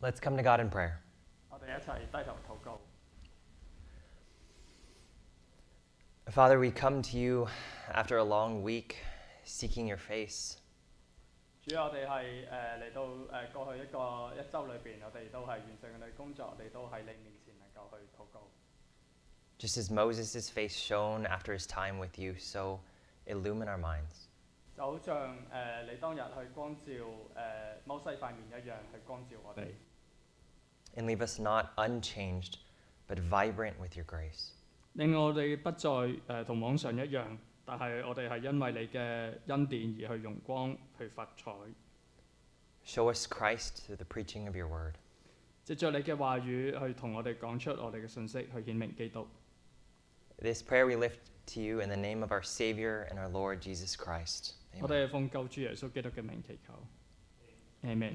Let's come to God in prayer. 我哋一齊低頭禱告。 Father, we come to you after a long week seeking your face. 主啊，我哋係嚟到過去一週裏邊，我哋都係完成我哋工作，我哋都喺你面前能夠去禱告。 Just as Moses' face shone after his time with you, so illumine our minds. 就好像你當日去光照摩西塊面一樣，去光照我哋。 And leave us not unchanged, but vibrant with your grace. 令我哋不再同往常一樣，但係我哋係因為你嘅恩典而去用光去發彩。 Show us Christ through the preaching of your word. 藉著你嘅話語去同我哋講出我哋嘅信息，去顯明基督。 This prayer we lift to you in the name of our Savior and our Lord Jesus Christ. 我 Amen. 哋係奉救主耶穌基督嘅名祈求。Amen。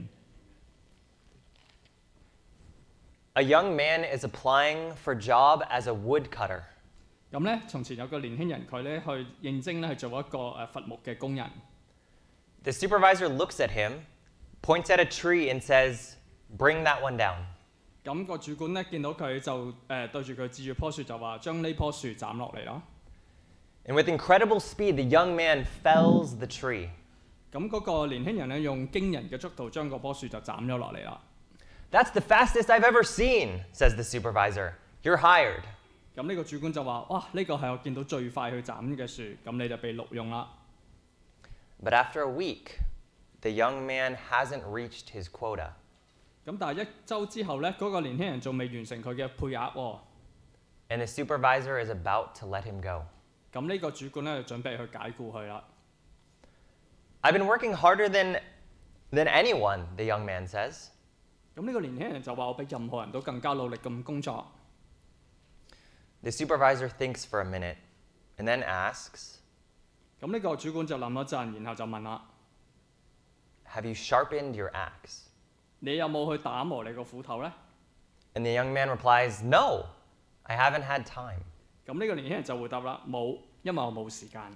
A young man is applying for a job as a woodcutter. 咁咧，從前有個年輕人，佢咧去應徵咧去做一個伐木嘅工人。 The supervisor looks at him, points at a tree, and says, "Bring that one down." 咁個主管咧見到佢就對住佢指住棵樹就話：將呢棵樹斬落嚟咯。 And with incredible speed, the young man fells the tree. 咁嗰個年輕人咧用驚人嘅速度將嗰棵樹就斬咗落嚟啦。 "That's the fastest I've ever seen," says the supervisor. "You're hired." 咁呢個主管就話：哇，呢個係我見到最快去斬嘅樹，咁你就被錄用啦。 But after a week, the young man hasn't reached his quota. 咁但係一週之後咧，嗰個年輕人仲未完成佢嘅配額喎。 And the supervisor is about to let him go. 咁呢個主管咧就準備去解僱佢啦。 "I've been working harder than anyone," the young man says. 咁呢個年輕人就話：我比任何人都更加努力咁工作。 The supervisor thinks for a minute and then asks, 咁呢個主管就諗一陣，然後就問啦： "Have you sharpened your axe?" 你有冇去打磨你個斧頭呢？ And the young man replies, "No, I haven't had time." 咁呢個年輕人就回答啦：冇，因為我冇時間。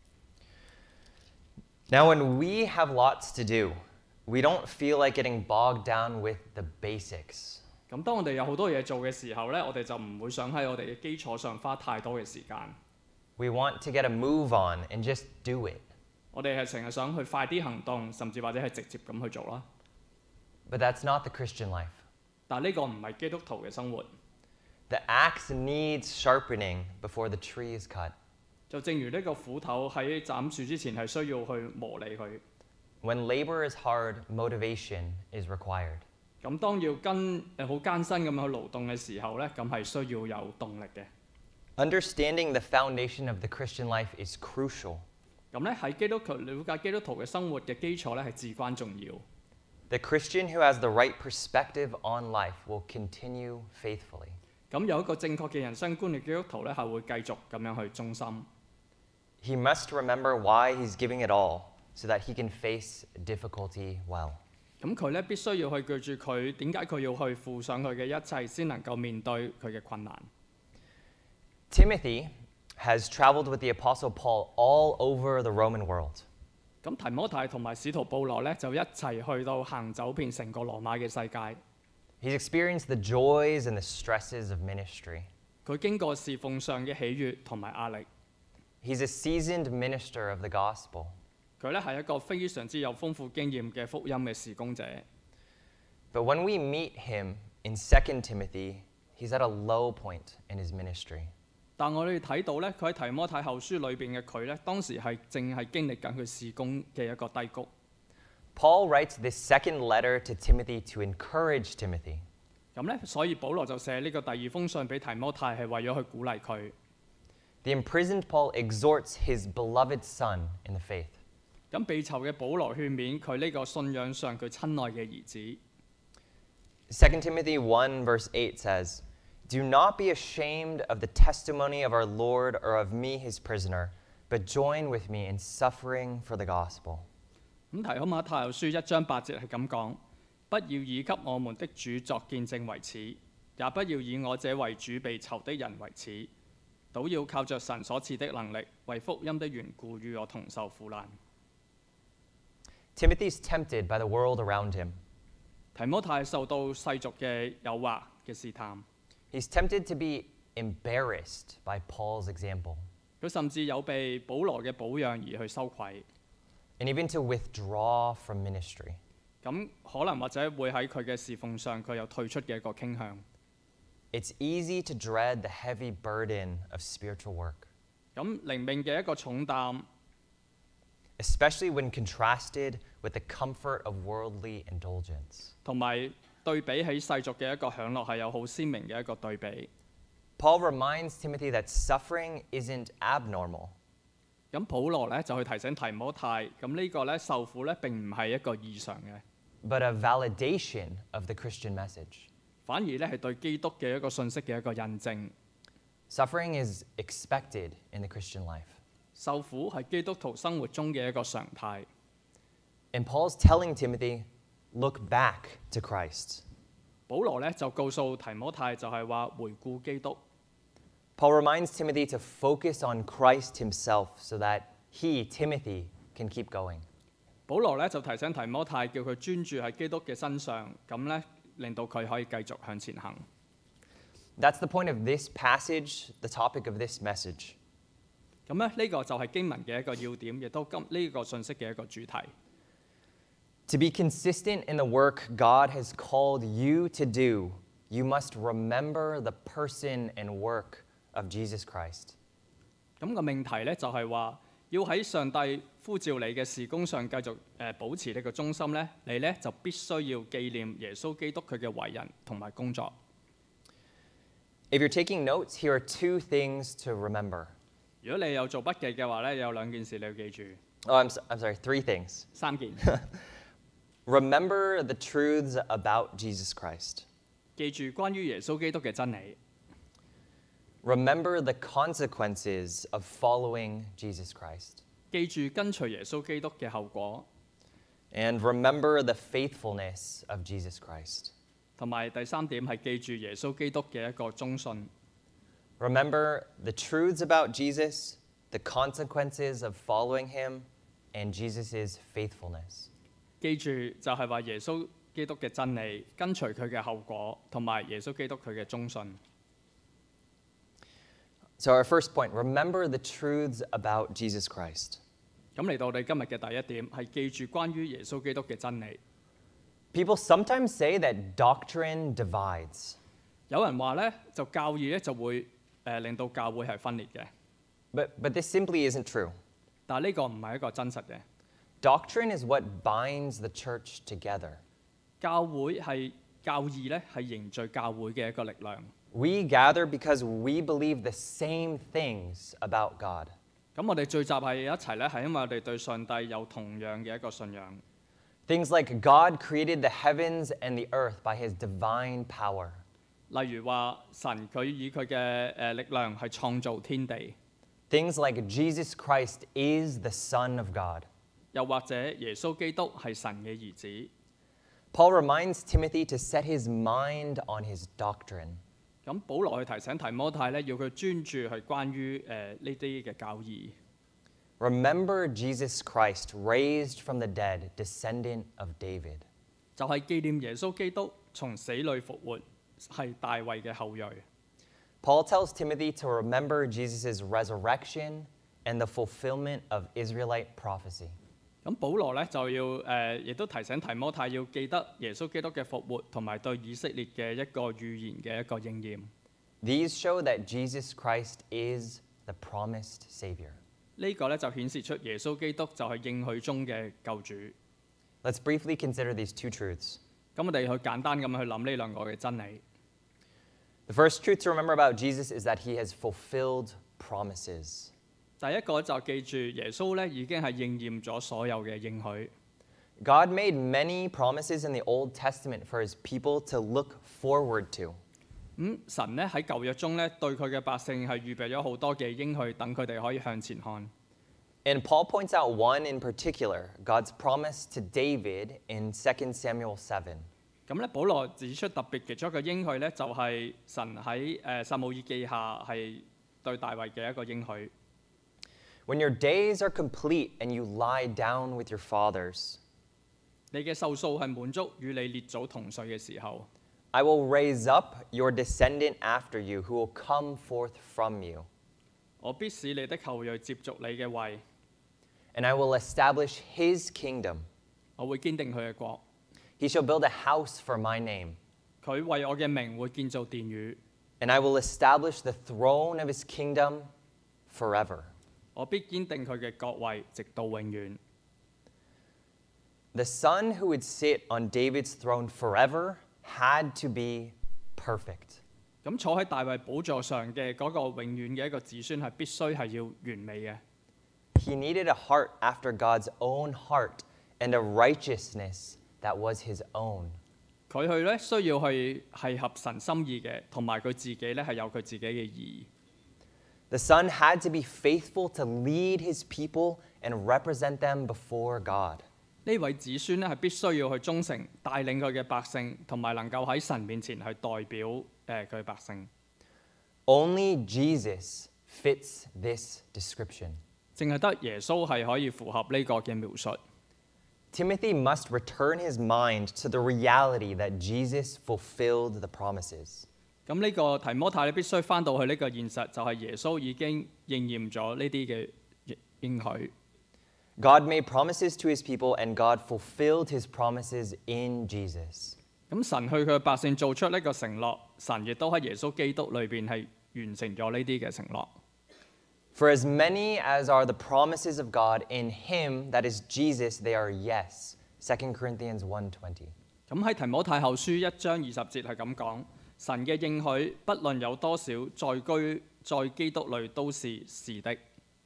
Now, when we have lots to do, we don't feel like getting bogged down with the basics. 咁當我哋有好多嘢做嘅時候呢，我哋就唔會想喺我哋嘅基礎上花太多嘅時間。 We want to get a move on and just do it. 我哋係成日想去快啲行動，甚至或者係直接咁去做啦。 But that's not the Christian life. 但呢個唔係基督徒嘅生活。 The axe needs sharpening before the tree is cut. 就正如呢個斧頭喺斬樹之前係需要去磨利佢。 When labor is hard, motivation is required. 咁當要好艱辛咁樣去勞動嘅時候呢，咁係需要有動力嘅。 Understanding the foundation of the Christian life is crucial. 咁咧喺基督徒了解基督徒嘅生活嘅基礎咧係至關重要。 The Christian who has the right perspective on life will continue faithfully. 咁有一個正確嘅人生觀嘅基督徒咧係會繼續咁樣去忠心。 He must remember why he's giving it all so that he can face difficulty well. 咁佢咧必須要去記住佢點解佢要去付上佢嘅一切，先能夠面對佢嘅困難。 Timothy has traveled with the Apostle Paul all over the Roman world. 咁提摩太同埋使徒保羅咧就一齊去到行走遍成個羅馬嘅世界。 He's experienced the joys and the stresses of ministry. 佢經過侍奉上嘅喜悅同埋壓力。 He's a seasoned minister of the gospel. 佢咧係一個非常之有豐富經驗嘅福音嘅事工者。 But when we meet him in 2 Timothy, he's at a low point in his ministry. 但我哋睇到咧，佢喺提摩太後書裏邊嘅佢咧，當時係正係經歷緊佢事工嘅一個低谷。 Paul writes this second letter to Timothy to encourage Timothy. 咁咧，所以保羅就寫呢個第二封信俾提摩太，係為咗去鼓勵佢。 The imprisoned Paul exhorts his beloved son in the faith. 咁被囚嘅保羅勸勉佢呢個信仰上佢親愛嘅兒子。 2 Timothy 1 verse 8 says, "Do not be ashamed of the testimony of our Lord or of me his prisoner, but join with me in suffering for the gospel." 咁提摩太後書1章8節係咁講：不要以給我們的主作見證為恥，也不要以我這為主被囚的人為恥，倒要靠着神所賜的能力，為福音的緣故與我同受苦難。 Timothy's tempted by the world around him. 提摩太受到世俗嘅誘惑嘅試探， He's tempted to be embarrassed by Paul's example, 佢甚至有被保羅嘅保養而去羞愧， and even to withdraw from ministry. 咁可能或者會喺佢嘅侍奉上佢有退出嘅一個傾向。 It's easy to dread the heavy burden of spiritual work, 咁靈命嘅一個重擔， especially when contrasted with the comfort of worldly indulgence. 同埋對比起世俗嘅一個享樂係有好鮮明嘅一個對比。 Paul reminds Timothy that suffering isn't abnormal. 咁保羅咧就去提醒提摩太，咁呢個咧受苦咧並唔係一個異常嘅， but a validation of the Christian message. 反而咧係對基督嘅一個信息嘅一個印證。 Suffering is expected in the Christian life. 受苦係基督徒生活中嘅一個常態。 And Paul's telling Timothy, look back to Christ. 保羅咧就告訴提摩太就係話回顧基督。 Paul reminds Timothy to focus on Christ himself so that he, Timothy, can keep going. 保羅咧就提醒提摩太，叫佢專注喺基督嘅身上，咁咧令到佢可以繼續向前行。 That's the point of this passage, the topic of this message. 咁咧呢個就係經文嘅一個要點，亦都呢個信息嘅一個主題。 To be consistent in the work God has called you to do, you must remember the person and work of Jesus Christ. 咁個命題咧就係話，要喺上帝呼召你嘅事工上繼續保持呢個忠心咧，你咧就必須要紀念耶穌基督佢嘅為人同埋工作。 If you're taking notes, here are two things to remember. 如果你有做筆記嘅話咧，有兩件事你要記住， Oh, I'm sorry, three things. 三件。 Remember the truths about Jesus Christ. 記住關於耶穌基督嘅真理， Remember the consequences of following Jesus Christ. 記住跟隨耶穌基督嘅後果， And remember the faithfulness of Jesus Christ. 同埋第三點係記住耶穌基督嘅一個忠信。 Remember the truths about Jesus, the consequences of following him, and Jesus' faithfulness. 記住就係話耶穌基督嘅真理，跟隨佢嘅後果，同埋耶穌基督佢嘅忠信。 So our first point, remember the truths about Jesus Christ. 咁嚟到我哋今日嘅第一點係記住關於耶穌基督嘅真理。 People sometimes say that doctrine divides. 有人話咧，就教義咧就會令到教會係分裂嘅， But this simply isn't true. 但係呢個唔係一個真實嘅。 Doctrine is what binds the church together. 教義咧係凝聚教會嘅一個力量。 We gather because we believe the same things about God. 咁我哋聚集係一齊咧，係因為我哋對上帝有同樣嘅一個信仰。 Things like God created the heavens and the earth by his divine power. 例如話神佢以佢嘅力量係創造天地， Things like Jesus Christ is the Son of God. 又或者耶穌基督係神嘅兒子。 Paul reminds Timothy to set his mind on his doctrine. 咁保羅去提醒提摩太咧，要佢專注係關於呢啲嘅教義。 Remember Jesus Christ, raised from the dead, descendant of David. 就係紀念耶穌基督從死裏復活，係大衛嘅後裔。 Paul tells Timothy to remember Jesus' resurrection and the fulfillment of Israelite prophecy. 咁保羅咧就要亦都提醒提摩太要記得耶穌基督嘅復活，同埋對以色列嘅一個預言嘅一個應驗。 These show that Jesus Christ is the promised Savior. 呢個咧就顯示出耶穌基督就係應許中嘅救主。 Let's briefly consider these two truths. 咁我哋去簡單咁去諗呢兩個嘅真理。 The first truth to remember about Jesus is that he has fulfilled promises. 第一個就記住耶穌咧已經係應驗咗所有嘅應許。 God made many promises in the Old Testament for his people to look forward to. 神咧喺舊約中咧對佢嘅百姓係預備咗好多嘅應許，等佢哋可以向前看。 And Paul points out one in particular, God's promise to David in 2 Samuel 7. 咁咧，保羅指出特別其中一個應許咧，就係神喺撒母耳記下係對大衛嘅一個應許。 When your days are complete and you lie down with your fathers, 你嘅壽數係滿足與你列祖同歲嘅時候。 I will raise up your descendant after you, who will come forth from you. 我必使你的後裔接續你嘅位， And I will establish his kingdom. 我會堅定佢嘅國。 He shall build a house for my name, 佢為我嘅名會建造殿宇， and I will establish the throne of his kingdom forever. 我必堅定佢嘅國位，直到永遠。 The son who would sit on David's throne forever had to be perfect. 咁坐喺大衛寶座上嘅嗰個永遠嘅一個子孫係必須係要完美嘅。 He needed a heart after God's own heart and a righteousness that was his own. 佢去咧需要去係合神心意嘅，同埋佢自己咧係有佢自己嘅義。 The son had to be faithful to lead his people and represent them before God. 呢位子孫咧係必須要去忠誠，帶領佢嘅百姓，同埋能夠喺神面前去代表佢嘅百姓。 Only Jesus fits this description. 淨係得耶穌係可以符合呢個嘅描述。 Timothy must return his mind to the reality that Jesus fulfilled the promises. 咁呢個提摩太咧必須翻到去呢個現實，就係耶穌已經應驗咗呢啲嘅應許。 God made promises to his people, and God fulfilled his promises in Jesus. 咁神去佢嘅百姓做出呢個承諾，神亦都喺耶穌基督裏邊係完成咗呢啲嘅承諾。 For as many as are the promises of God in him, that is Jesus, they are yes. 2 Corinthians 1:20. 咁喺提摩太後書1章20節係咁講，神嘅應許不論有多少，在基督裏都是是的。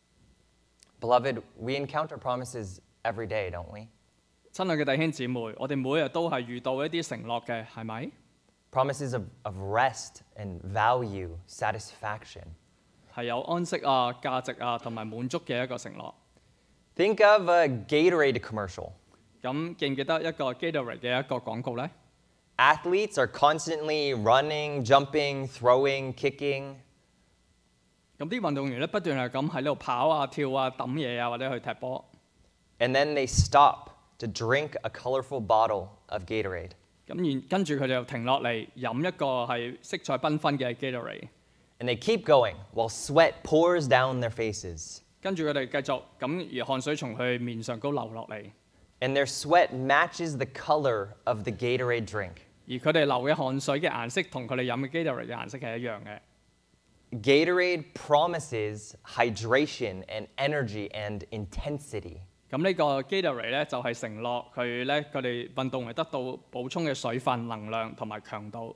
Beloved, we encounter promises every day, don't we? 親愛嘅弟兄姊妹，我哋每日都係遇到一啲承諾嘅，係咪？ Promises of rest and value, satisfaction. 係有安息啊、價值啊同埋滿足嘅一個承諾。 Think of a Gatorade commercial. 咁記唔記得一個 Gatorade 嘅一個廣告呢？ Athletes are constantly running, jumping, throwing, kicking. 咁啲運動員咧不斷係咁喺度跑啊、跳啊、揼嘢啊，或者去踢波。 And then they stop to drink a colorful bottle of Gatorade. 咁跟住佢哋又停落嚟飲一個係色彩繽紛嘅 Gatorade。 And they keep going while sweat pours down their faces. 跟住佢哋繼續咁，而汗水從佢面上高流落嚟。 And their sweat matches the color of the Gatorade drink. 而佢哋流嘅汗水嘅顏色同佢哋飲嘅 Gatorade 嘅顏色係一樣嘅。 Gatorade promises hydration and energy and intensity. 咁呢個 Gatorade 咧就係承諾佢哋運動員得到補充嘅水分、能量同埋強度。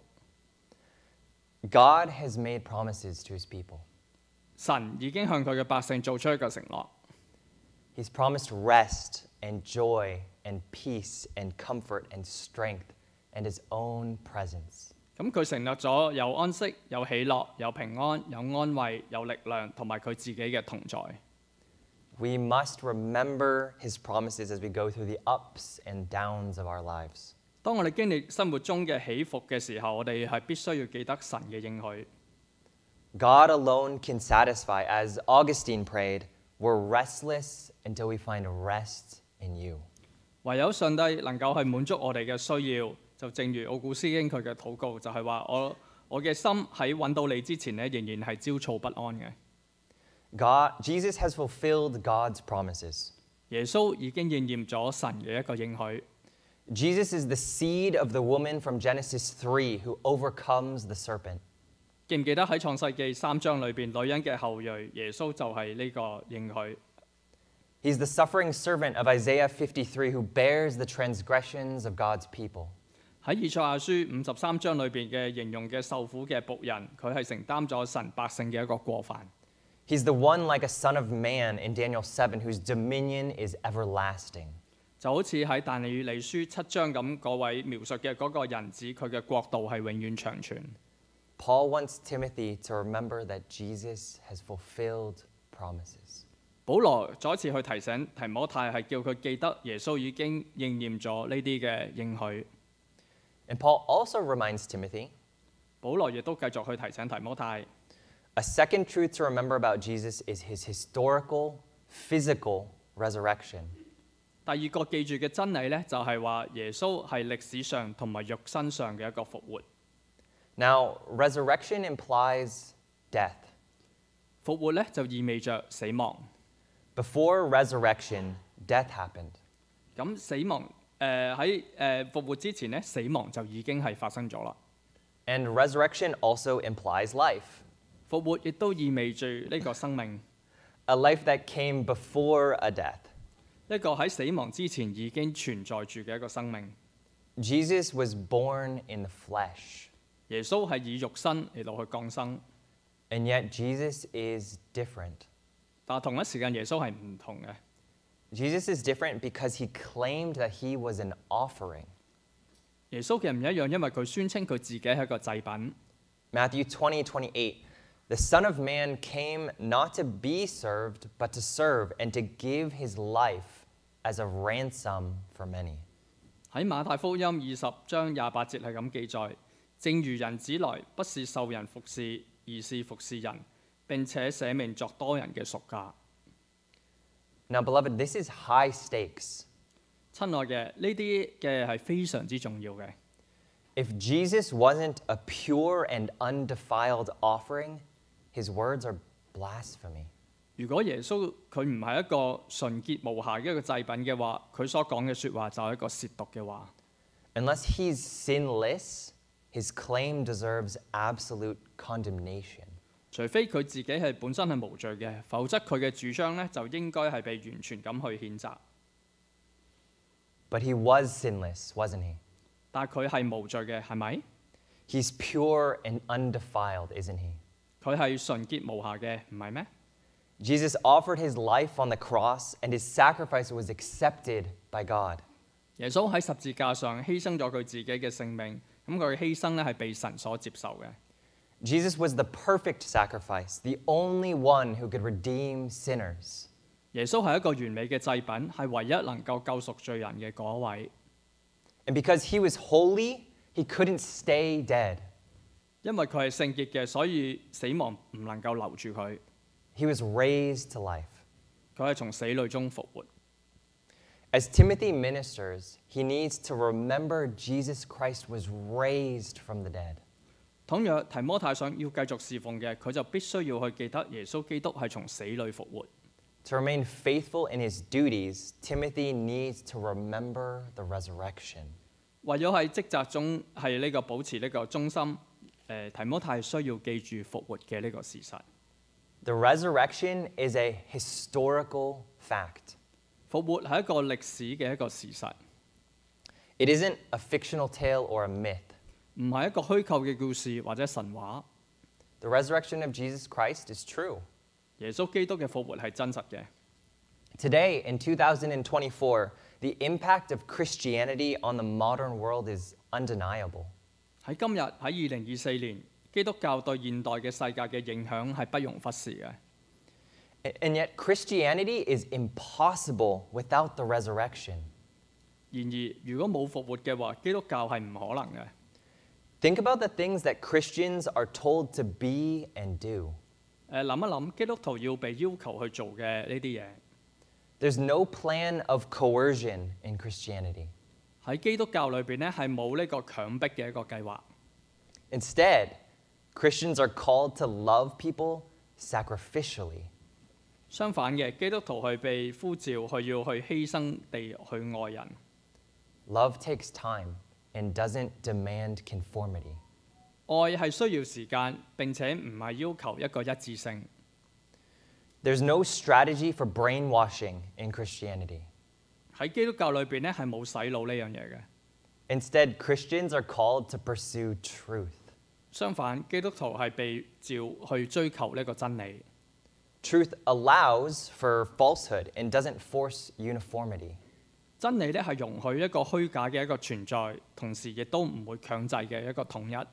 God has made promises to his people. 神已經向佢嘅百姓做出一個承諾。 He's promised rest and joy and peace and comfort and strength and his own presence. 咁佢承諾咗有安息、有喜樂、有平安、有安慰、有力量，同埋佢自己嘅同在。 We must remember his promises as we go through the ups and downs of our lives. 當我哋經歷生活中嘅起伏嘅時候，我哋係必須要記得神嘅應許。 God alone can satisfy. As Augustine prayed, we're restless until we find rest in you. 唯有上帝能夠係滿足我哋嘅需要，就正如奧古斯丁佢嘅禱告，就係話我嘅心喺揾到你之前咧，仍然係焦躁不安嘅。 Jesus has fulfilled God's promises. 耶穌已經應驗咗神嘅一個應許。 Jesus is the seed of the woman from Genesis 3 who overcomes the serpent. 記唔記得喺創世記3章裏邊，女人嘅後裔耶穌就係呢個應許。 He's the suffering servant of Isaiah 53 who bears the transgressions of God's people. 喺以賽亞書53章裏邊嘅形容嘅受苦嘅僕人，佢係承擔咗神百姓嘅一個過犯。 He's the one like a son of man in Daniel 7 whose dominion is everlasting. 就好似喺但以理書7章咁，嗰位描述嘅嗰個人子，佢嘅國度係永遠長存。 Paul wants Timothy to remember that Jesus has fulfilled promises. 保羅再一次去提醒提摩太，係叫佢記得耶穌已經應驗咗呢啲嘅應許。 And Paul also reminds Timothy, 保羅亦都繼續去提醒提摩太， a second truth to remember about Jesus is his historical, physical resurrection. 第二個記住嘅真理呢，就係話耶穌係歷史上同埋肉身上嘅一個復活。 Now, resurrection implies death. 復活呢，就意味着死亡。 Before resurrection, death happened. 咁死亡喺復活之前呢，死亡就已經係發生咗啦。 And resurrection also implies life, 復活亦都意味住呢個生命， a life that came before a death. 一個喺死亡之前已經存在住嘅一個生命。 Jesus was born in the flesh, 耶穌係以肉身嚟到去降生， and yet Jesus is different. 但係同一時間耶穌係唔同嘅。 Jesus is different because he claimed that he was an offering. 耶穌嘅唔一樣，因為佢宣稱佢自己係一個祭品。 Matthew 20:28, the Son of Man came not to be served, but to serve and to give his life as a ransom for many. 喺馬太福音20章28節係咁記載：正如人子來，不是受人服侍，而是服侍人，並且捨命作多人嘅贖價。 Now, beloved, this is high stakes. 親愛嘅，呢啲嘅係非常之重要嘅。 If Jesus wasn't a pure and undefiled offering, his words are blasphemy. 如果耶穌佢唔係一個純潔無瑕嘅一個祭品嘅話，佢所講嘅説話就係一個褻瀆嘅話。 Unless he's sinless, his claim deserves absolute condemnation. 除非佢自己係本身係無罪嘅，否則佢嘅主張咧就應該係被完全咁去譴責。 But he was sinless, wasn't he? 但係佢係無罪嘅，係咪？ He's pure and undefiled, isn't he? 佢係純潔無瑕嘅，唔係咩？ Jesus offered his life on the cross, and his sacrifice was accepted by God. 耶穌喺十字架上犧牲咗佢自己嘅性命，咁佢嘅犧牲咧係被神所接受嘅。 Jesus was the perfect sacrifice, the only one who could redeem sinners. 耶穌係一個完美嘅祭品，係唯一能夠救贖罪人嘅嗰一位。 And because he was holy, he couldn't stay dead. 因為佢係聖潔嘅，所以死亡唔能夠留住佢。 He was raised to life. 佢係從死裏中復活。 As Timothy ministers, he needs to remember Jesus Christ was raised from the dead. 倘若提摩太想要繼續侍奉嘅，佢就必須要去記得耶穌基督係從死裏復活。 To remain faithful in his duties, Timothy needs to remember the resurrection. 為咗喺職責中係呢個保持呢個忠心，提摩太需要記住復活嘅呢個事實。 The resurrection is a historical fact. 復活係一個歷史嘅一個事實， It isn't a fictional tale or a myth. 唔係一個虛構嘅故事或者神話。 The resurrection of Jesus Christ is true. 耶穌基督嘅復活係真實嘅。 Today, in 2024, the impact of Christianity on the modern world is undeniable. 喺今日喺2024年，基督教對現代嘅世界嘅影響係不容忽視嘅。 And yet, Christianity is impossible without the resurrection. 然而，如果冇復活嘅話，基督教係唔可能嘅。 Think about the things that Christians are told to be and do. 諗一諗，基督徒要被要求去做嘅呢啲嘢， There's no plan of coercion in Christianity. 喺基督教裏邊咧係冇呢個強迫嘅一個計劃。 Instead, Christians are called to love people sacrificially. 相反嘅，基督徒係被呼召去要去犧牲地去愛人。 Love takes time and doesn't demand conformity. 愛係需要時間，並且唔係要求一個一致性。 There's no strategy for brainwashing in Christianity. 喺基督教裏邊咧係冇洗腦呢樣嘢嘅。 Instead, Christians are called to pursue truth. 相反，基督徒係被召去追求呢個真理。 Truth allows for falsehood and doesn't force uniformity. 真理咧係容許一個虛假嘅一個存在，同時亦都唔會強制嘅一個統一。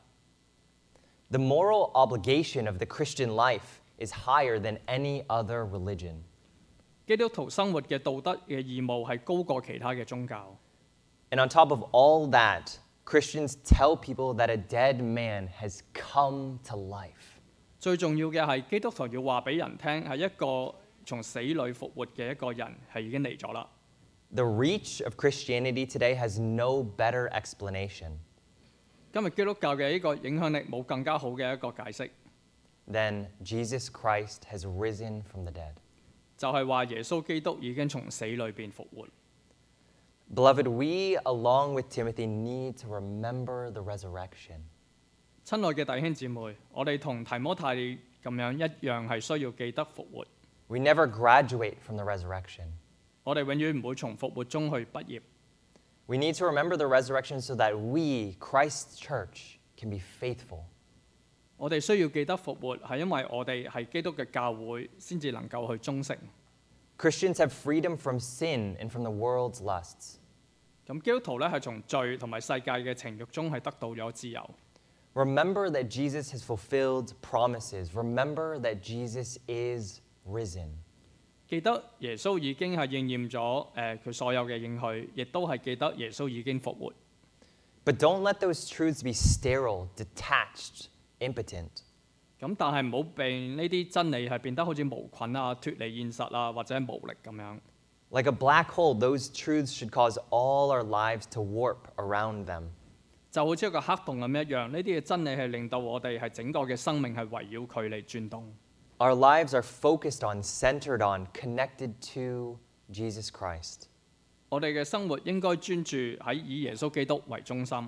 The moral obligation of the Christian life is higher than any other religion. 基督徒生活嘅道德嘅義務係高過其他嘅宗教。 And on top of all that, Christians tell people that a dead man has come to life. 最重要嘅係基督徒要話俾人聽，係一個從死裏復活嘅一個人係已經嚟咗啦。 The reach of Christianity today has no better explanation 今日基督教嘅呢個影響力冇更加好嘅一個解釋， than Jesus Christ has risen from the dead. 就係話耶穌基督已經從死裏邊復活。 Beloved, we, along with Timothy, need to remember the resurrection. 親愛嘅弟兄姊妹，我哋同提摩太咁樣一樣係需要記得復活。 We never graduate from the resurrection. 我哋永遠唔會從復活中去畢業。 We need to remember the resurrection so that we, Christ's church, can be faithful. 我哋需要記得復活，係因為我哋係基督嘅教會，先至能夠去忠誠。 Christians have freedom from sin and from the world's lusts. 咁基督徒咧係從罪同埋世界嘅情慾中係得到咗自由。 Remember that Jesus has fulfilled promises. Remember that Jesus is risen. 記得耶穌已經係應驗咗佢所有嘅應許，亦都係記得耶穌已經復活。 But don't let those truths be sterile, detached, impotent. 咁但係唔好被呢啲真理係變得好似無菌啊、脫離現實啊或者無力咁樣。 Like a black hole, those truths should cause all our lives to warp around them. 就好似一個黑洞咁一樣，呢啲嘅真理係令到我哋係整個嘅生命係圍繞佢嚟轉動。 Our lives are focused on, centered on, connected to Jesus Christ. 我哋嘅生活應該專注喺以耶穌基督為中心。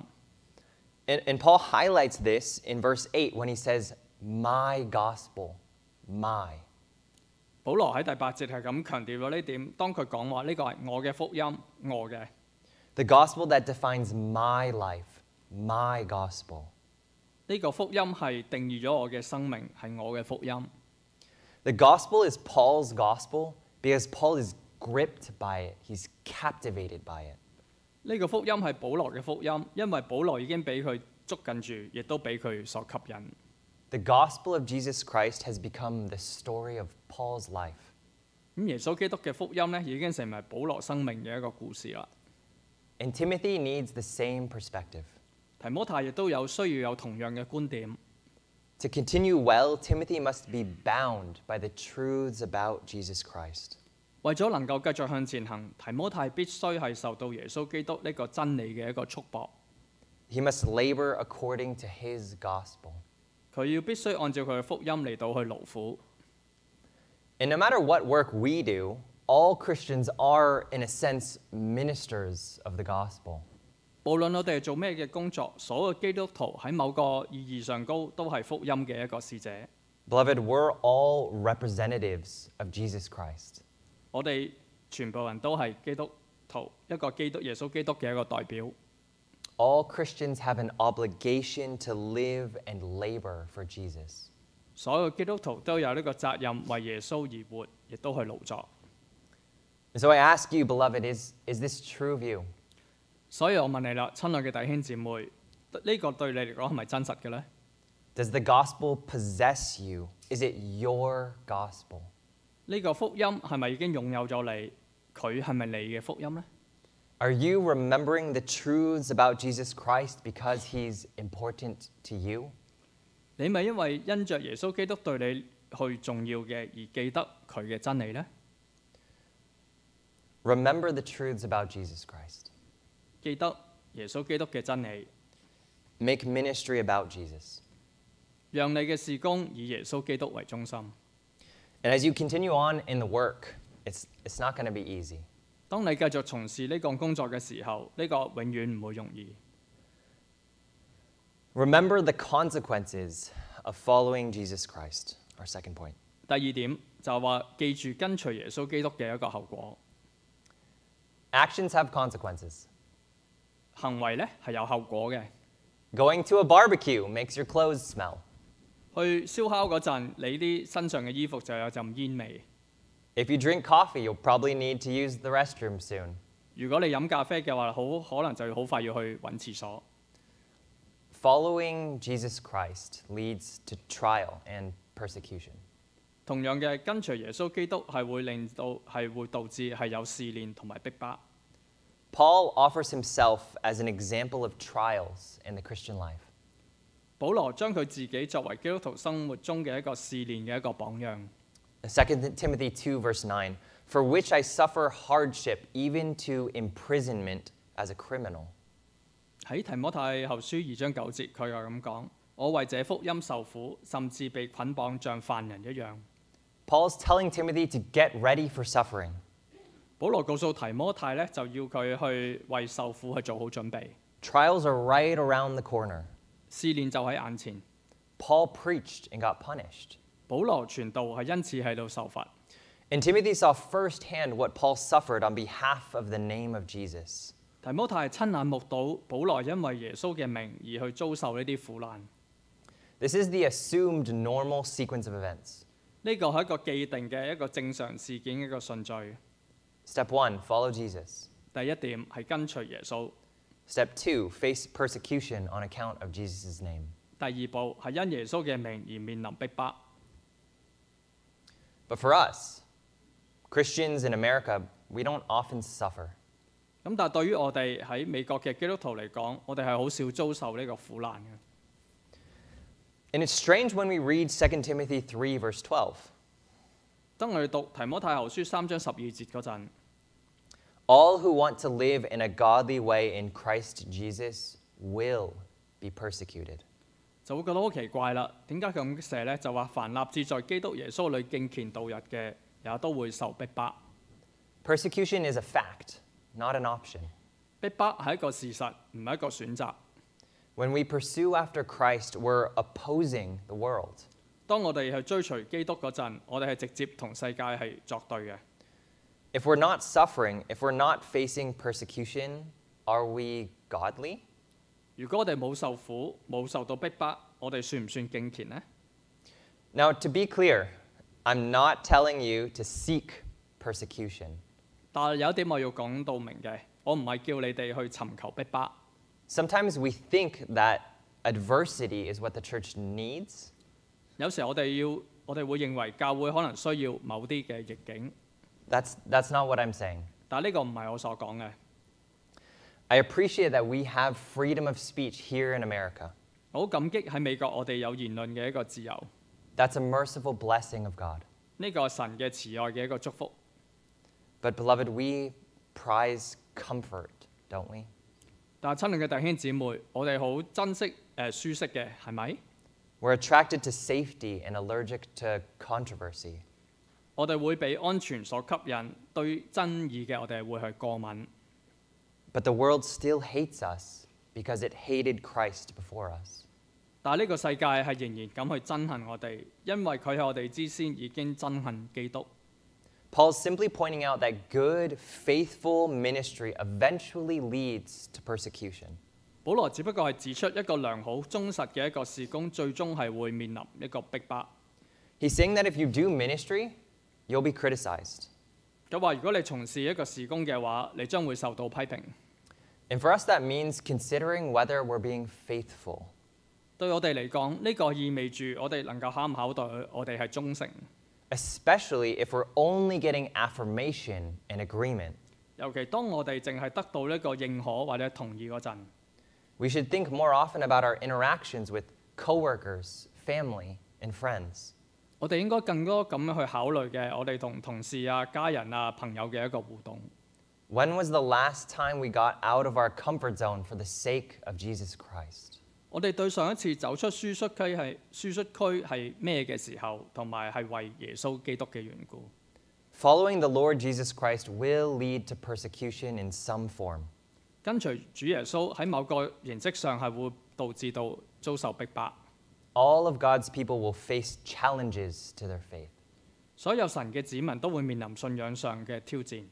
And Paul highlights this in verse 8 when he says, my gospel, my. 保羅喺第8節係咁強調咗呢點，當佢講話呢個係我嘅福音，我嘅。 The gospel that defines my life, my gospel. 呢個福音係定義咗我嘅生命，係我嘅福音。 The gospel is Paul's gospel because Paul is gripped by it. He's captivated by it. 呢個福音係保羅嘅福音，因為保羅已經俾佢捉緊住，亦都俾佢所吸引。 The gospel of Jesus Christ has become the story of Paul's life. 咁耶穌基督嘅福音咧，已經成為保羅生命嘅一個故事啦。 And Timothy needs the same perspective. 提摩太亦都有需要有同樣嘅觀點。 To continue well, Timothy must be bound by the truths about Jesus Christ. 為咗能夠繼續向前行，提摩太必須係受到耶穌基督呢個真理嘅一個束縛。 He must labor according to his gospel. 佢要必須按照佢嘅福音嚟到去勞苦。 And no matter what work we do, all Christians are, in a sense, ministers of the gospel. 無論我哋係做咩嘅工作，所有基督徒喺某個意義上高都係福音嘅一個使者。 Beloved, we're all representatives of Jesus Christ. 我哋全部人都係基督徒，一個耶穌基督嘅一個代表。 All Christians have an obligation to live and labor for Jesus. 所有基督徒都有呢個責任為耶穌而活，亦都去勞作。 And so I ask you, beloved, is this true of you? 所以我問你啦，親愛嘅弟兄姊妹，呢個對你嚟講係咪真實嘅呢？ Does the gospel possess you? Is it your gospel? 呢個福音係咪已經擁有咗你？佢係咪你嘅福音呢？ Are you remembering the truths about Jesus Christ because he's important to you? 你咪因為因着耶穌基督對你去重要嘅而記得佢嘅真理呢？ Remember the truths about Jesus Christ. 記得耶穌基督嘅真理， Make ministry about Jesus. 讓你嘅事工以耶穌基督為中心。 And as you continue on in the work, it's not going to be easy. 當你繼續從事呢個工作嘅時候，呢個永遠唔會容易。 Remember the consequences of following Jesus Christ. Our second point. 第二點就係話記住跟隨耶穌基督嘅一個後果。 Actions have consequences. 行為咧係有後果嘅。 Going to a barbecue makes your clothes smell. 去燒烤嗰陣，你啲身上嘅衣服就有陣煙味。 If you drink coffee, you'll probably need to use the restroom soon. 如果你飲咖啡嘅話，好可能就好快要去揾廁所。 Following Jesus Christ leads to trial and persecution. 同樣嘅，跟隨耶穌基督係會導致係有試煉同埋逼迫。 Paul offers himself as an example of trials in the Christian life. 保羅將佢自己作為基督徒生活中嘅一個試煉嘅一個榜樣。 2 Timothy 2 verse 9, for which I suffer hardship, even to imprisonment as a criminal. 喺提摩太後書2章9節，佢又咁講：我為這福音受苦，甚至被捆綁像犯人一樣。 Paul's telling Timothy to get ready for suffering. 保羅告訴提摩太咧，就要佢去為受苦去做好準備。 Trials are right around the corner. 試煉就喺眼前。 Paul preached and got punished. 保羅傳道係因此喺度受罰。 And Timothy saw firsthand what Paul suffered on behalf of the name of Jesus. 提摩太親眼目睹保羅因為耶穌嘅名而去遭受呢啲苦難。 This is the assumed normal sequence of events. 呢個係一個既定嘅一個正常事件嘅一個順序。 Step 1, follow Jesus. 第一點係跟隨耶穌。 Step 2, face persecution on account of Jesus' name. 第二步係因耶穌嘅名而面臨逼迫。 But for us, Christians in America, we don't often suffer. 咁但係對於我哋喺美國嘅基督徒嚟講，我哋係好少遭受呢個苦難嘅。 And it's strange when we read 2 Timothy 3, verse 12. 當我哋讀提摩太後書3章12節嗰陣， All who want to live in a godly way in Christ Jesus will be persecuted. 就會覺得好奇怪啦。點解咁寫呢？就話凡立志在基督耶穌裏敬虔度日嘅，也都會受逼迫。 Persecution is a fact, not an option. 逼迫係一個事實，唔係一個選擇。 When we pursue after Christ, we're opposing the world. 當我哋去追隨基督嗰陣，我哋係直接同世界係作對嘅。 If we're not suffering, if we're not facing persecution, are we godly? 如果我哋冇受苦，冇受到逼迫，我哋算唔算敬虔呢？ Now, to be clear, I'm not telling you to seek persecution. 但係有一點我要講到明嘅，我唔係叫你哋去尋求逼迫。 Sometimes we think that adversity is what the church needs. 有時我哋會認為教會可能需要某啲嘅逆境， That's not what I'm saying. 但係呢個唔係我所講嘅。 I appreciate that we have freedom of speech here in America. 我好感激喺美國我哋有言論嘅一個自由， That's a merciful blessing of God. 呢個係神嘅慈愛嘅一個祝福。 But beloved, we prize comfort, don't we? 但係親愛嘅弟兄姊妹，我哋好珍惜舒適嘅，係咪？ We're attracted to safety and allergic to controversy. 我哋會被安全所吸引，對爭議嘅我哋會去過敏。 But the world still hates us because it hated Christ before us. 但係呢個世界係仍然咁去憎恨我哋，因為佢喺我哋之先已經憎恨基督。 Paul's simply pointing out that good, faithful ministry eventually leads to persecution. 保羅只不過係指出一個良好忠實嘅一個事工，最終係會面臨一個逼迫。 He's saying that if you do ministry, you'll be criticized. 佢話：如果你從事一個事工嘅話，你將會受到批評。 And for us, that means considering whether we're being faithful. 對我哋嚟講，呢個意味住我哋能夠考唔考到我哋係忠誠。 Especially if we're only getting affirmation and agreement. 尤其當我哋淨係得到呢個認可或者同意嗰陣， We should think more often about our interactions with coworkers, family, and friends. 我哋應該更多咁樣去考慮嘅，我哋同同事啊、家人啊、朋友嘅一個互動。 When was the last time we got out of our comfort zone for the sake of Jesus Christ? 我哋對上一次走出舒適區係咩嘅時候，同埋係為耶穌基督嘅緣故。 Following the Lord Jesus Christ will lead to persecution in some form. 跟隨主耶穌喺某個形式上係會導致到遭受逼迫。 All of God's people will face challenges to their faith. 所有神嘅子民都會面臨信仰上嘅挑戰。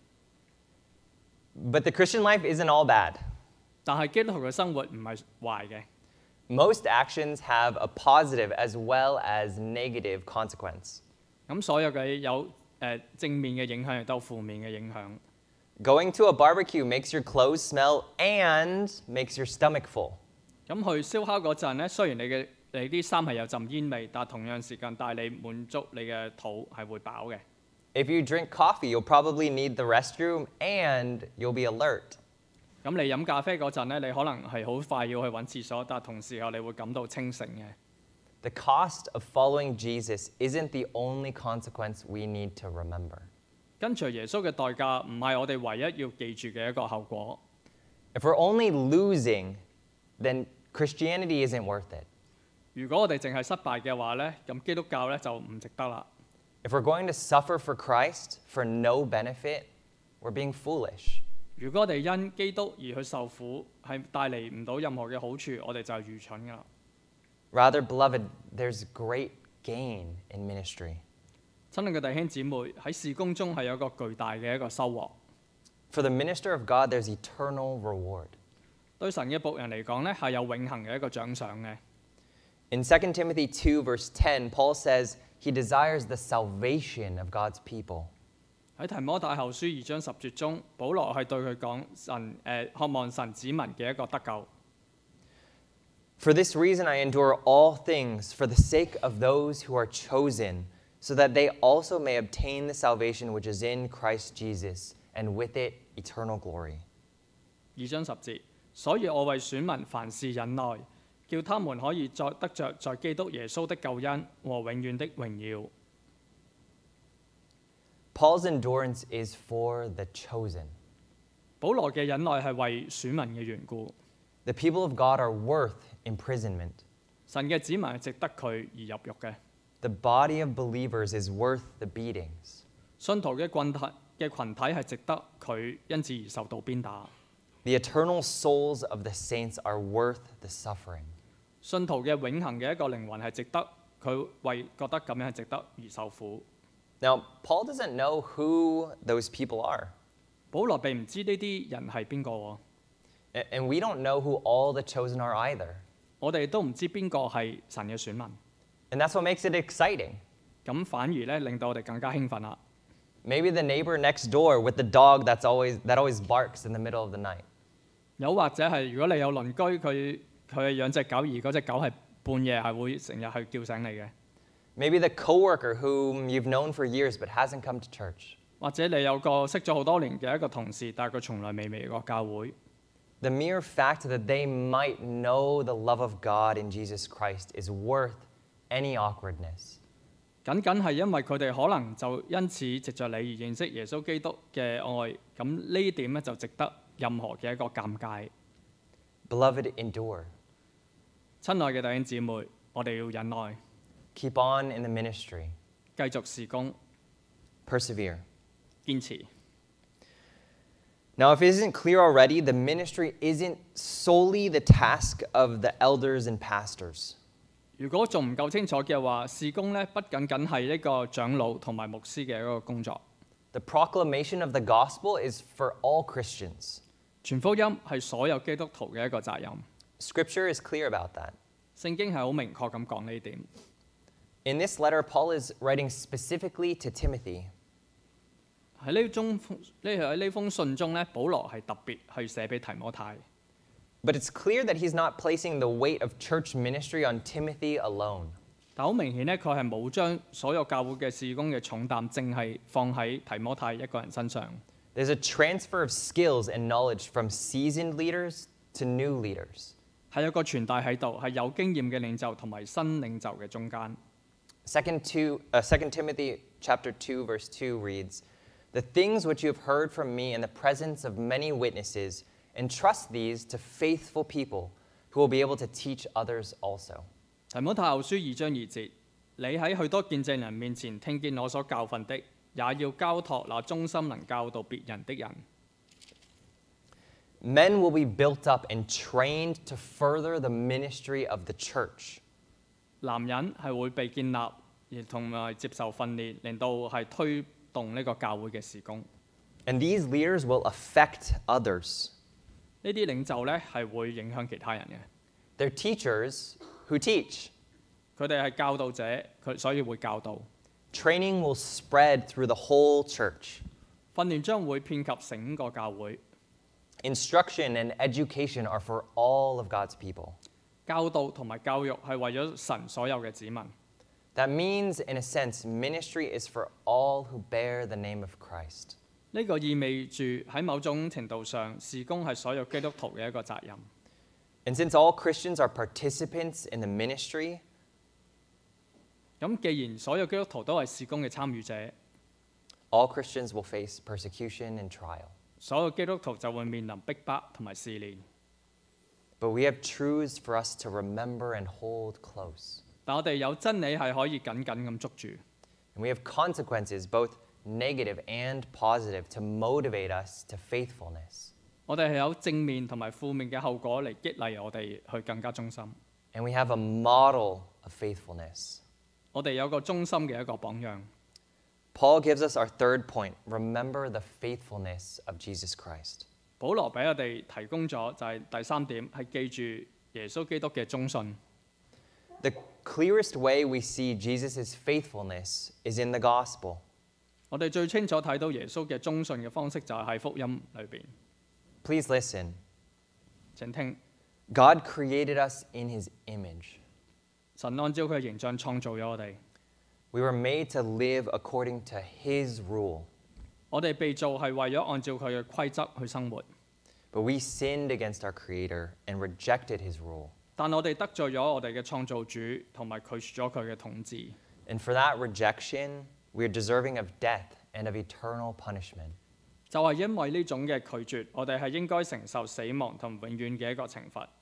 But the Christian life isn't all bad. 但係基督徒嘅生活唔係壞嘅。 Most actions have a positive as well as negative consequence. 咁所有嘅有正面嘅影響，亦都有負面嘅影響。 Going to a barbecue makes your clothes smell and makes your stomach full. 咁去燒烤嗰陣咧，雖然你啲衫係有陣煙味，但係同樣時間帶你滿足你嘅肚係會飽嘅。 If you drink coffee, you'll probably need the restroom and you'll be alert. 咁你飲咖啡嗰陣咧，你可能係好快要去揾廁所，但係同時候你會感到清醒嘅。 The cost of following Jesus isn't the only consequence we need to remember. 跟隨耶穌嘅代價唔係我哋唯一要記住嘅一個後果。 If we're only losing, then Christianity isn't worth it. 如果我哋淨係失敗嘅話呢，咁基督教呢就唔值得啦。 If we're going to suffer for Christ for no benefit, we're being foolish. 如果我哋因基督而去受苦，係帶嚟唔到任何嘅好處，我哋就係愚蠢噶啦。 Rather, beloved, there's great gain in ministry. 親愛嘅弟兄姊妹，喺事工中係有一個巨大嘅一個收穫。 For the minister of God, there's eternal reward. 對神嘅僕人嚟講呢，係有永恆嘅一個獎賞嘅。 In 2 Timothy 2, verse 10, Paul says he desires the salvation of God's people. 喺提摩太後書2章10節中，保羅係對佢講渴望神子民嘅一個得救。 For this reason I endure all things for the sake of those who are chosen, so that they also may obtain the salvation which is in Christ Jesus, and with it eternal glory. 2章10節，所以我為選民凡事忍耐，叫他們可以得着在基督耶穌的救恩和永遠的榮耀。 Paul's endurance is for the chosen. 保羅嘅忍耐係為選民嘅緣故。 The people of God are worth imprisonment. 神嘅子民係值得佢而入獄嘅。 The body of believers is worth the beatings. 信徒嘅群體係值得佢因此而受到鞭打。 The eternal souls of the saints are worth the suffering. 信徒嘅永恆嘅一個靈魂係值得佢覺得咁樣係值得而受苦。 Now, Paul doesn't know who those people are. 保羅並唔知呢啲人係邊個喎。 And we don't know who all the chosen are either. 我哋都唔知邊個係神嘅選民。 And that's what makes it exciting. 咁反而咧令到我哋更加興奮啦。 Maybe the neighbor next door with the dog that always barks in the middle of the night. 又或者係如果你有鄰居佢係養隻狗，而嗰隻狗係半夜係會成日去叫醒你嘅。 Maybe the coworker whom you've known for years but hasn't come to church. 或者你有個識咗好多年嘅一個同事，但係佢從來未嚟過教會。 The mere fact that they might know the love of God in Jesus Christ is worth any awkwardness. 僅係因為佢哋可能就因此藉着你而認識耶穌基督嘅愛，咁呢點咧就值得任何嘅一個尷尬。 Beloved, endure. 親愛嘅弟兄姊妹，我哋要忍耐。 Keep on in the ministry. 繼續事工。 Persevere. 堅持。 Now, if it isn't clear already, the ministry isn't solely the task of the elders and pastors. 如果仲唔夠清楚嘅話，事工咧不僅係一個長老同埋牧師嘅一個工作。 The proclamation of the gospel is for all Christians. 傳福音係所有基督徒嘅一個責任。 Scripture is clear about that. 聖經係好明確咁講呢點。 In this letter, Paul is writing specifically to Timothy. 喺呢封信中咧，保羅係特別去寫俾提摩太。 But it's clear that he's not placing the weight of church ministry on Timothy alone. 但好明顯咧，佢係冇將所有教會嘅事工嘅重擔，淨係放喺提摩太一個人身上。 There's a transfer of skills and knowledge from seasoned leaders to new leaders. 係有個傳遞喺度，係有經驗嘅領袖同埋新領袖嘅中間。 2 Timothy chapter 2, verse 2 reads, "The things which you have heard from me in the presence of many witnesses, entrust these to faithful people who will be able to teach others also." 提摩太後書2章2節，你喺許多見證人面前聽見我所教訓的，也要交託那忠心能教導別人的人。 Men will be built up and trained to further the ministry of the church. 男人係會被建立，而同埋接受訓練，令到係推動呢個教會嘅事工。 And these leaders will affect others. 呢啲領袖咧係會影響其他人嘅。 They're teachers who teach. 佢哋係教導者，所以會教導。 Training will spread through the whole church. 訓練將會遍及整個教會。 Instruction and education are for all of God's people. 教導同埋教育係為咗神所有嘅子民。 That means, in a sense, ministry is for all who bear the name of Christ. 呢個意味住喺某種程度上，事工係所有基督徒嘅一個責任。 And since all Christians are participants in the ministry, 咁既然所有基督徒都係事工嘅參與者 all Christians will face persecution and trial. 所有基督徒就會面臨逼迫同埋試煉。 But we have truths for us to remember and hold close. 但我哋有真理係可以緊緊咁捉住， And we have consequences, both negative and positive, to motivate us to faithfulness. 我哋係有正面同埋負面嘅後果嚟激勵我哋去更加忠心。 And we have a model of faithfulness. 我哋有個忠心嘅一個榜樣。 Paul gives us our third point: remember the faithfulness of Jesus Christ. 保羅俾我哋提供咗就係第三點，係記住耶穌基督嘅忠信。 The clearest way we see Jesus' faithfulness is in the gospel. 我哋最清楚睇到耶穌嘅忠信嘅方式就係喺福音裏邊。 Please listen. 請聽， God created us in his image. 神按照佢嘅形象創造咗我哋， We were made to live according to his rule. 我哋被造係為咗按照佢嘅規則去生活， But we sinned against our Creator and rejected his rule. 但我哋得罪咗我哋嘅創造主，同埋拒絕咗佢嘅統治。 And for that rejection, we are deserving of death and of eternal punishment. 就係因為呢種嘅拒絕，我哋係應該承受死亡同永遠嘅一個懲罰。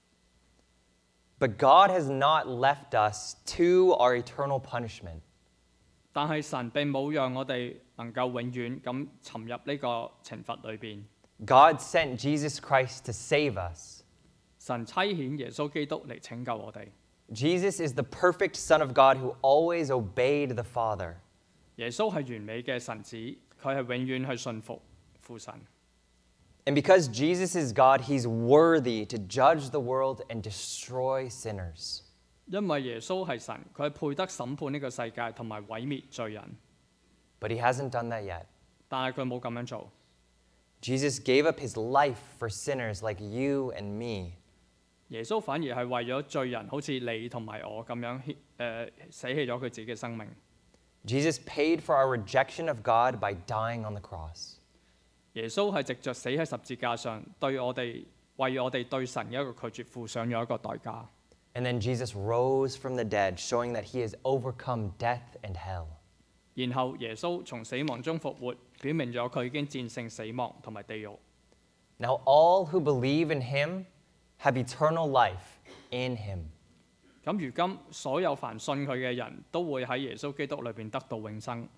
But God has not left us to our eternal punishment. 但係神並冇讓我哋能夠永遠咁沉入呢個懲罰裏邊。 God sent Jesus Christ to save us. 神差遣耶穌基督嚟拯救我哋。 Jesus is the perfect Son of God who always obeyed the Father. 耶穌係完美嘅神子，佢係永遠去信服父神。 And because Jesus is God, he's worthy to judge the world and destroy sinners. 因為耶穌係神，佢係配得審判呢個世界同埋毀滅罪人。 But he hasn't done that yet. 但係佢冇咁樣做。 Jesus gave up his life for sinners like you and me. 耶穌反而係為咗罪人，好似你同埋我咁樣捨棄咗佢自己嘅生命。 Jesus paid for our rejection of God by dying on the cross. 耶穌係藉着死喺十字架上，為我哋對神嘅一個拒絕付上咗一個代價。 And then Jesus rose from the dead, showing that he has overcome death and hell. 然後耶穌從死亡中復活，表明咗佢已經戰勝死亡同埋地獄。 Now all who believe in him have eternal life in him. 咁如今所有凡信佢嘅人都會喺耶穌基督裏邊得到永生。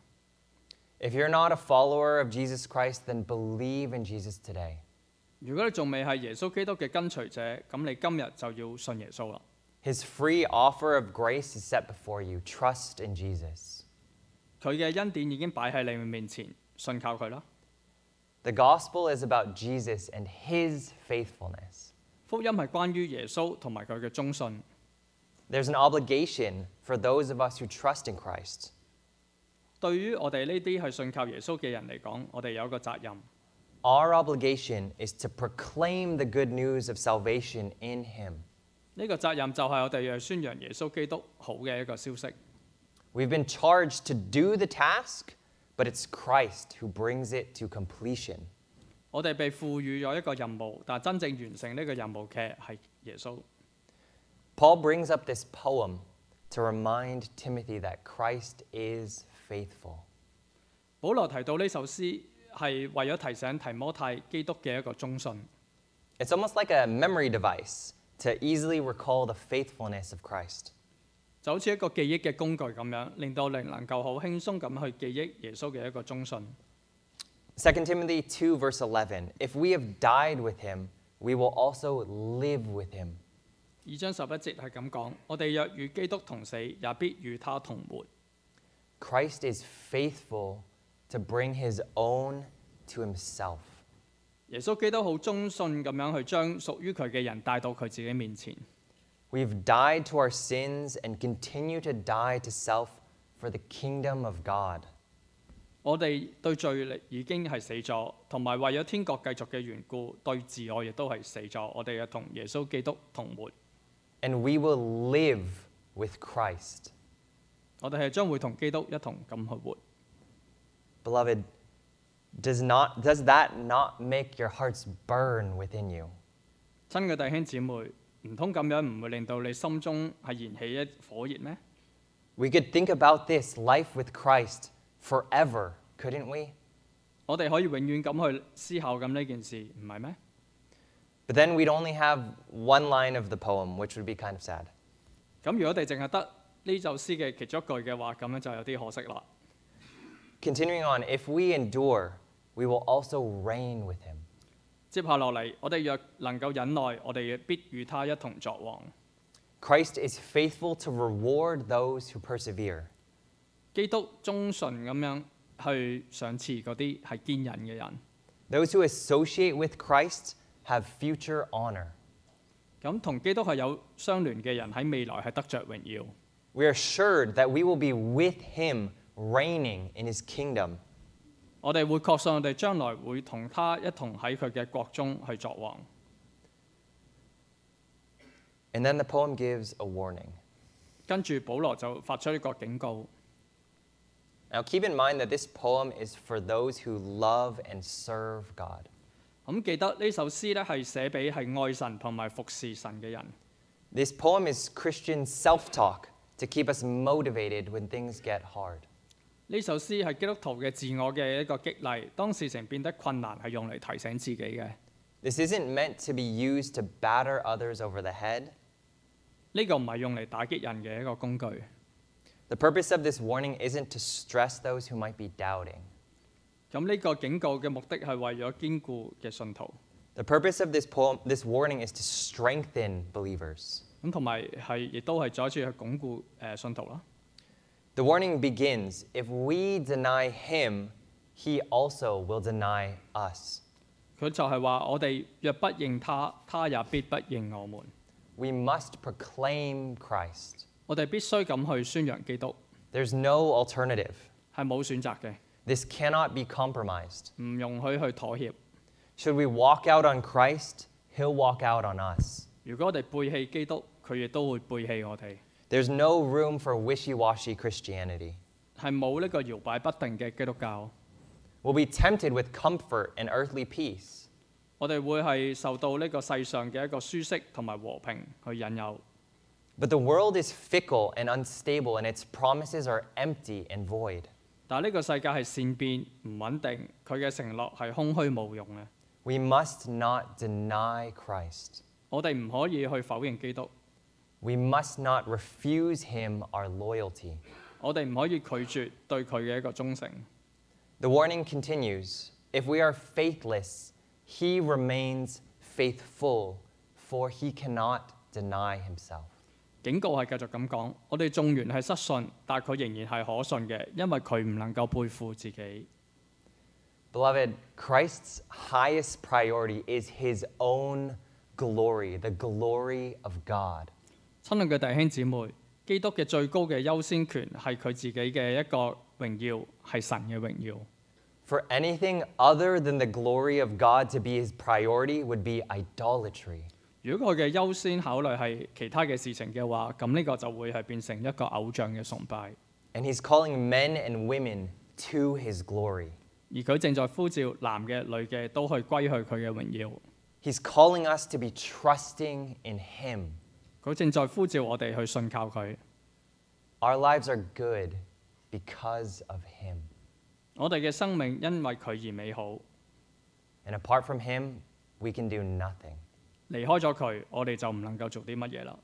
If you're not a follower of Jesus Christ, then believe in Jesus today. 如果你仲未係耶穌基督嘅跟隨者，咁你今日就要信耶穌啦。 His free offer of grace is set before you. Trust in Jesus. 佢嘅恩典已經擺喺你面前，信靠佢啦。 The gospel is about Jesus and his faithfulness. 福音係關於耶穌同埋佢嘅忠信。 There's an obligation for those of us who trust in Christ. 對於我哋呢啲係信靠耶穌嘅人嚟講，我哋有一個責任。 Our obligation is to proclaim the good news of salvation in him. 呢個責任就係我哋要宣揚耶穌基督好嘅一個消息。 We've been charged to do the task, but it's Christ who brings it to completion. 我哋被賦予咗一個任務，但真正完成呢個任務嘅係耶穌。 Paul brings up this poem to remind Timothy that Christ is faithful. 保羅提到呢首詩係為咗提醒提摩太基督嘅一個忠信。 It's almost like a memory device to easily recall the faithfulness of Christ. 就好似一個記憶嘅工具咁樣，令到你能夠好輕鬆咁去記憶耶穌嘅一個忠信。 2 Timothy 2 verse 11, if we have died with him, we will also live with him. 2章11節係咁講：我哋若與基督同死，也必與他同活。 Christ is faithful to bring his own to himself. 耶穌基督好忠信咁樣去將屬於佢嘅人帶到佢自己面前。 We've died to our sins and continue to die to self for the kingdom of God. 我哋對罪已經係死咗，同埋為咗天國繼續嘅緣故，對自我亦都係死咗。我哋要同耶穌基督同活。 And we will live with Christ. 我哋係將會同基督一同咁去活。 Beloved, does that not make your hearts burn within you? 親嘅弟兄姊妹，唔通咁樣唔會令到你心中係燃起一火熱咩？ We could think about this life with Christ forever couldn't we? 我哋可以永遠咁去思考緊呢件事，唔係咩？ But then we'd only have one line of the poem, which would be kind of sad. 咁如果我哋淨係得呢首詩嘅其中一句嘅話，咁樣就有啲可惜啦。 Continuing on, if we endure, we will also reign with him. 接下落嚟，我哋若能夠忍耐，我哋必與他一同作王。 Christ is faithful to reward those who persevere. 基督忠順咁樣去賞賜嗰啲係堅忍嘅人。 Those who associate with Christ have future honor. 咁同基督係有相聯嘅人喺未來係得着榮耀。 We are assured that we will be with him reigning in his kingdom. 我哋會確信我哋將來會同他一同喺佢嘅國中去作王。 And then the poem gives a warning. 跟住保羅就發出一個警告。 Now keep in mind that this poem is for those who love and serve God. 咁記得呢首詩咧係寫俾係愛神同埋服侍神嘅人。 This poem is Christian self-talk to keep us motivated when things get hard. 呢首詩係基督徒嘅自我嘅一個激勵，當事情變得困難係用嚟提醒自己嘅。 This isn't meant to be used to batter others over the head. 呢個唔係用嚟打擊人嘅一個工具。 The purpose of this warning isn't to stress those who might be doubting. 咁呢個警告嘅目的係為咗堅固嘅信徒。 The purpose of this warning is to strengthen believers. 咁同埋亦都係再一次去鞏固信徒啦。 The warning begins, if we deny him, he also will deny us. 佢就係話：我哋若不認他，他也必不認我們。 We must proclaim Christ. 我哋必須咁去宣揚基督， There's no alternative. 係冇選擇嘅， This cannot be compromised. 唔容許去妥協。 Should we walk out on Christ, he'll walk out on us. 如果我哋背棄基督，佢亦都會背棄我哋。 There's no room for wishy-washy Christianity. 係冇呢個搖擺不定嘅基督教。 We'll be tempted with comfort and earthly peace. 我哋會係受到呢個世上嘅一個舒適同埋和平去引誘。 But the world is fickle and unstable, and its promises are empty and void. 但係呢個世界係善變唔穩定，佢嘅承諾係空虛無用嘅。 We must not deny Christ. 我哋唔可以去否認基督， We must not refuse him our loyalty. 我哋唔可以拒絕對佢嘅一個忠誠。 The warning continues, if we are faithless, he remains faithful, for he cannot deny himself. 警告係繼續咁講，我哋縱然係失信，但佢仍然係可信嘅，因為佢唔能夠背負自己。 Beloved, Christ's highest priority is his own glory, the glory of God. 親愛嘅弟兄姊妹，基督嘅最高嘅優先權係佢自己嘅一個榮耀，係神嘅榮耀。 For anything other than the glory of God to be his priority would be idolatry. 如果佢嘅優先考慮係其他嘅事情嘅話，咁呢個就會係變成一個偶像嘅崇拜。 And he's calling men and women to his glory. 而佢正在呼召男嘅、女嘅都去歸去佢嘅榮耀。 He's calling us to be trusting in him. 佢正在呼召我哋去信靠佢。 Our lives are good because of him. 我哋嘅生命因為佢而美好。 And apart from him, we can do nothing. 離開咗佢，我哋就唔能夠做啲乜嘢啦。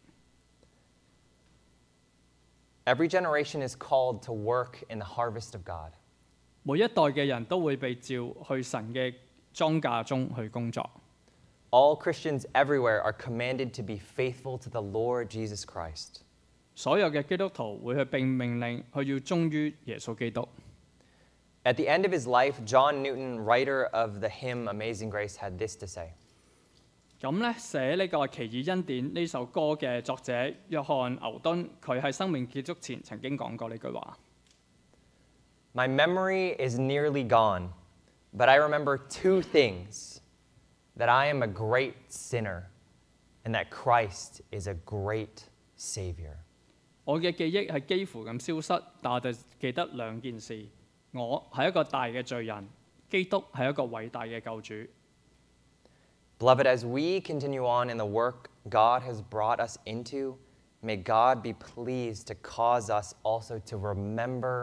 Every generation is called to work in the harvest of God. 每一代嘅人都會被召去神嘅莊稼中去工作。 All Christians everywhere are commanded to be faithful to the Lord Jesus Christ. 所有嘅基督徒會去並命令佢要忠於耶穌基督。 At the end of his life, John Newton, writer of the hymn Amazing Grace, had this to say. 咁咧寫呢個《奇異恩典》呢首歌嘅作者約翰牛頓，佢喺生命結束前曾經講過呢句話。 My memory is nearly gone, but I remember two things, that I am a great sinner, and that Christ is a great Savior. 我嘅記憶係幾乎咁消失，但我就記得兩件事：我係一個大嘅罪人，基督係一個偉大嘅救主。 Beloved, as we continue on in the work God has brought us into, may God be pleased to cause us also to remember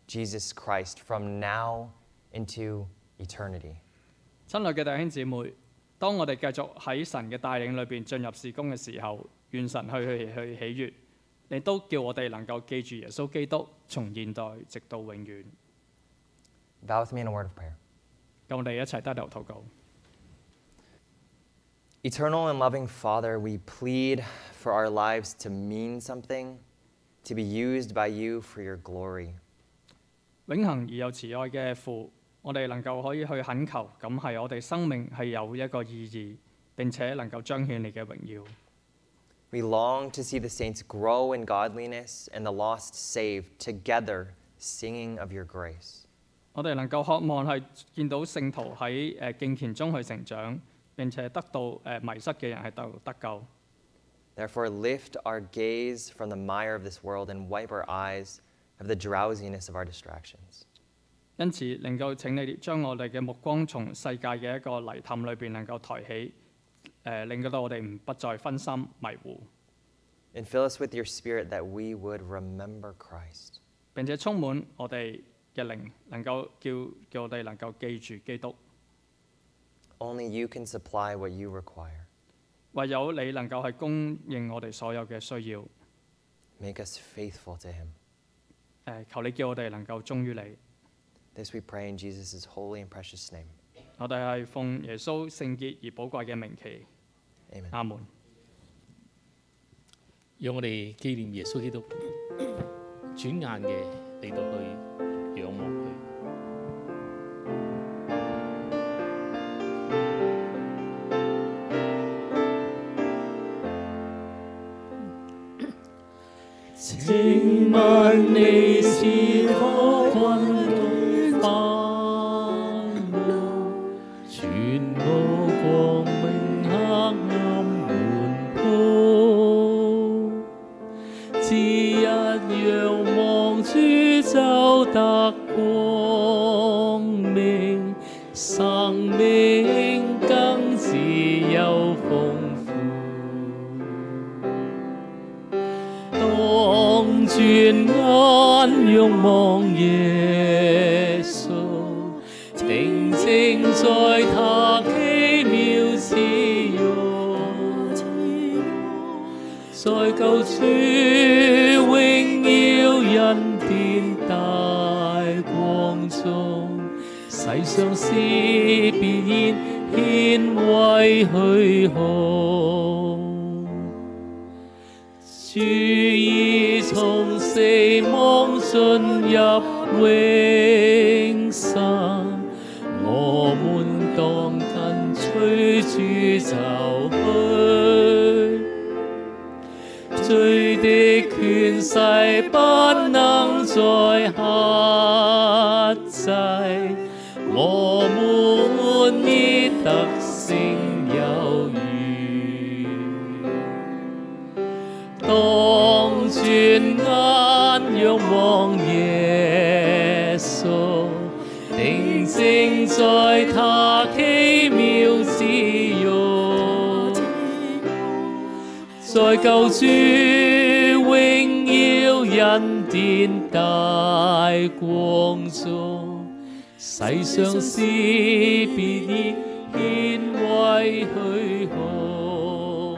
Jesus Christ from now into eternity. 親愛嘅弟兄姊妹，當我哋繼續喺神嘅帶領裏邊進入事工嘅時候，願神去喜悅，你都叫我哋能夠記住耶穌基督，從現代直到永遠。 Bow with me in a word of prayer. 咁我哋一齊低頭禱告。 Eternal and loving Father, we plead for our lives to mean something, to be used by you for your glory. 永恆而又慈愛嘅父，我哋能夠可以去懇求，咁係我哋生命係有一個意義，並且能夠彰顯你嘅榮耀。 We long to see the saints grow in godliness and the lost saved together, singing of your grace. 我哋能夠渴望係見到聖徒喺敬虔中去成長，並且得到迷失嘅人係得救。 Therefore, lift our gaze from the mire of this world and wipe our eyes of the drowsiness of our distractions. 因此，能夠請你將我哋嘅目光從世界嘅一個泥氹裏邊能夠抬起，令到我哋不再分心迷糊。 And fill us with your spirit that we would remember Christ. 並且充滿我哋嘅靈，能夠叫我哋能夠記住基督。 Only you can supply what you require. 唯有你能夠係供應我哋所有嘅需要。 Make us faithful to him. 求你叫我哋能夠忠於你。 This we pray in Jesus' holy and precious name. 我哋係奉耶穌聖潔而寶貴嘅名祈。 Amen. 阿門。 讓我哋紀念耶穌基督，轉眼嘅嚟到去仰望佢。 請問你是否困頓煩惱，全無光明黑暗滿鋪，只一仰望主就得光明，生命更自由豐富。當轉眼仰望耶穌，定睛在他奇妙慈容，在救主榮耀恩典大光中，世上事必顯為虛空。主已從死亡進入永生，我們當跟隨主走去。罪的權勢不能再克制，我們已得勝有餘。當轉眼仰望耶穌，定睛在他奇妙慈容，在救主榮耀恩典大光中，世上事必顯為虛空。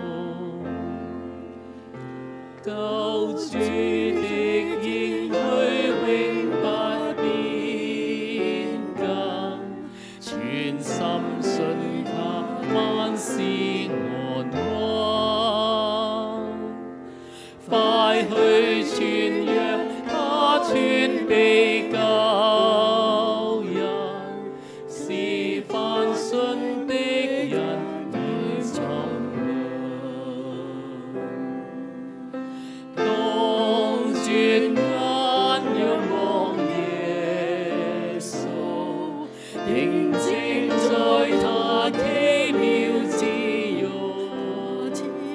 救主的應許永不變更，全心信他萬事安穩。快去傳揚他全備救恩，使凡信的人免沉淪。當轉眼仰望耶穌，定睛在他奇妙慈容，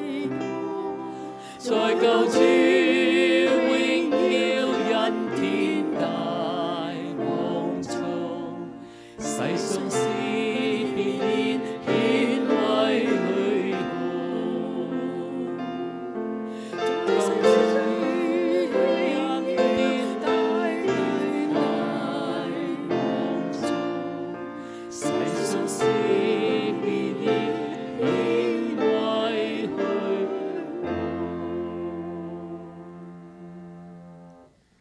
在救主榮耀恩典大光中，世上